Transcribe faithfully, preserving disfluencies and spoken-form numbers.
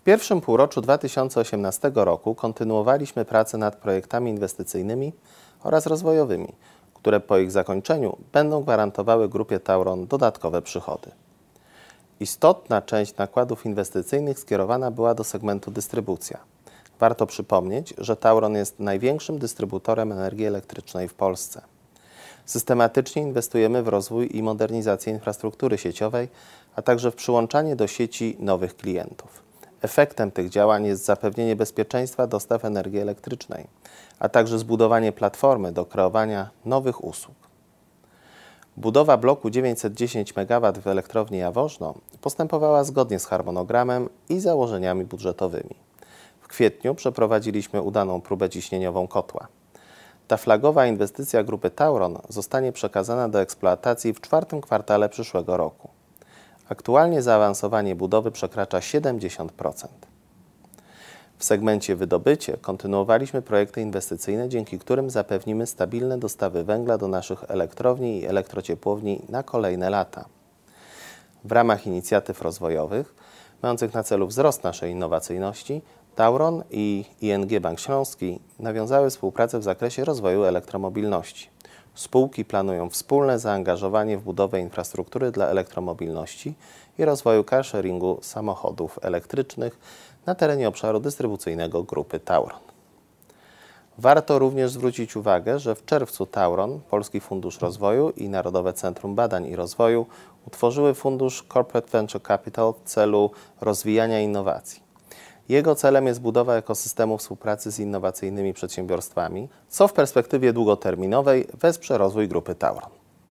pierwszym półroczu dwa tysiące osiemnastego roku kontynuowaliśmy pracę nad projektami inwestycyjnymi oraz rozwojowymi, które po ich zakończeniu będą gwarantowały Grupie Tauron dodatkowe przychody. Istotna część nakładów inwestycyjnych skierowana była do segmentu dystrybucja. Warto przypomnieć, że Tauron jest największym dystrybutorem energii elektrycznej w Polsce. Systematycznie inwestujemy w rozwój i modernizację infrastruktury sieciowej, a także w przyłączanie do sieci nowych klientów. Efektem tych działań jest zapewnienie bezpieczeństwa dostaw energii elektrycznej, a także zbudowanie platformy do kreowania nowych usług. Budowa bloku dziewięćset dziesięć megawatów w elektrowni Jaworzno postępowała zgodnie z harmonogramem i założeniami budżetowymi. W kwietniu przeprowadziliśmy udaną próbę ciśnieniową kotła. Ta flagowa inwestycja Grupy Tauron zostanie przekazana do eksploatacji w czwartym kwartale przyszłego roku. Aktualnie zaawansowanie budowy przekracza siedemdziesiąt procent. W segmencie wydobycie kontynuowaliśmy projekty inwestycyjne, dzięki którym zapewnimy stabilne dostawy węgla do naszych elektrowni i elektrociepłowni na kolejne lata. W ramach inicjatyw rozwojowych, mających na celu wzrost naszej innowacyjności, Tauron i I N G Bank Śląski nawiązały współpracę w zakresie rozwoju elektromobilności. Spółki planują wspólne zaangażowanie w budowę infrastruktury dla elektromobilności i rozwoju carsharingu samochodów elektrycznych na terenie obszaru dystrybucyjnego Grupy Tauron. Warto również zwrócić uwagę, że w czerwcu Tauron, Polski Fundusz Rozwoju i Narodowe Centrum Badań i Rozwoju utworzyły Fundusz Corporate Venture Capital w celu rozwijania innowacji. Jego celem jest budowa ekosystemu współpracy z innowacyjnymi przedsiębiorstwami, co w perspektywie długoterminowej wesprze rozwój Grupy Tauron.